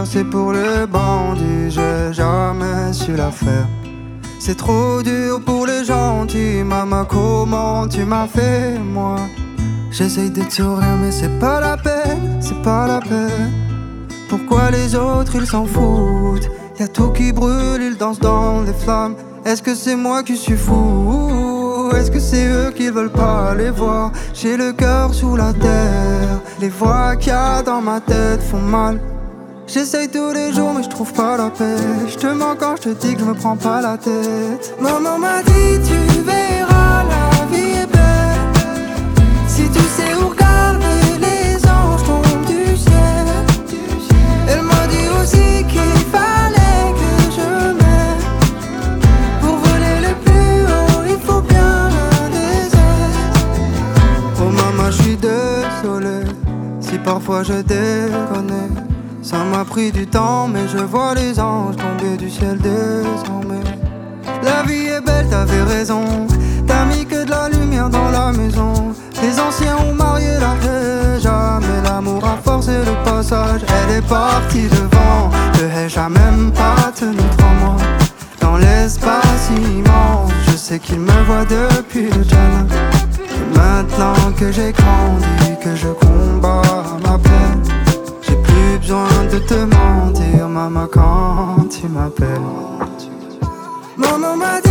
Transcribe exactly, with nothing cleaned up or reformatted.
c'est pour les bandits, j'ai jamais su la faire. C'est trop dur pour les gentils, maman, comment tu m'as fait, moi? J'essaye de te sourire mais c'est pas la peine, c'est pas la peine. Pourquoi les autres ils s'en foutent? Y'a tout qui brûle, ils dansent dans les flammes. Est-ce que c'est moi qui suis fou? Est-ce que c'est eux qui veulent pas les voir? J'ai le cœur sous la terre, les voix qu'il y a dans ma tête font mal. J'essaye tous les jours mais je trouve pas la paix. Je te mens quand je te dis que je me prends pas la tête. Maman m'a dit tu verras, la vie est belle si tu sais où regarder, les anges tombent du ciel. Elle m'a dit aussi qu'il fallait que je m'aime. Pour voler le plus haut il faut bien des ailes. Oh maman je suis désolé si parfois je déconne. Ça m'a pris du temps mais je vois les anges tomber du ciel désormais. La vie est belle, t'avais raison. T'as mis que de la lumière dans la maison. Les anciens ont marié la haie. Jamais l'amour a forcé le passage. Elle est partie devant. Le haie a même pas tenu trois mois. Dans l'espace immense, je sais qu'il me voit depuis le jardin. Et maintenant que j'ai grandi, que je combats ma peine, j'ai plus besoin de te mentir, maman, quand tu m'appelles. Maman m'a dit